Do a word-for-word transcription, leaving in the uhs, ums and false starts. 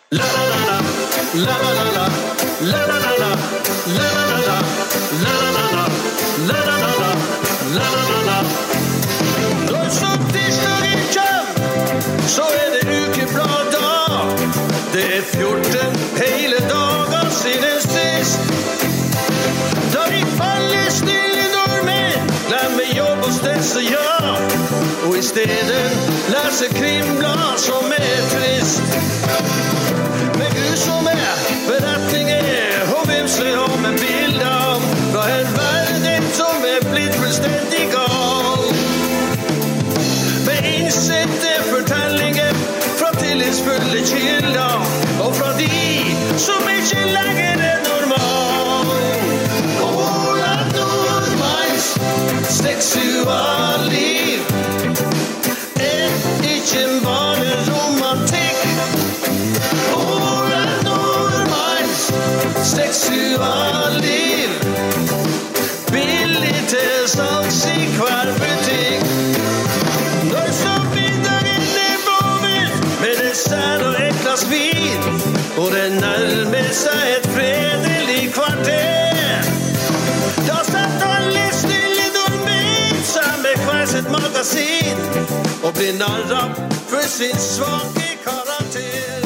La la la la, la la la la, la la la la, la la la la, la la la la, la la la la, la la la la. Når så tirsdagen kjem, så er det ukeblad da. Det er fjorten hele dager siden sist. Da vi faller stille dormen, glemmer jobb og stress og ja. Og i stedet leser krimblad som er trist. Med grusomme beretninger og vimsler om en bilde fra en verden som er blitt fullstendig gal. Med innsette fortellinger fra tillitsfulle kilder og fra de som ikke lenger er normal. Ola Nordmanns seksualliv er ikke bare romantikk. Ola Nordmanns seksualliv billig til salgs i hver butikk. Når så middagen er boven med dessert og et glass vin, og det nærmer seg et fredelig kvarter, da satt alle stille dormen sammen med hver sitt magasin og blir narret for sin svake karakter.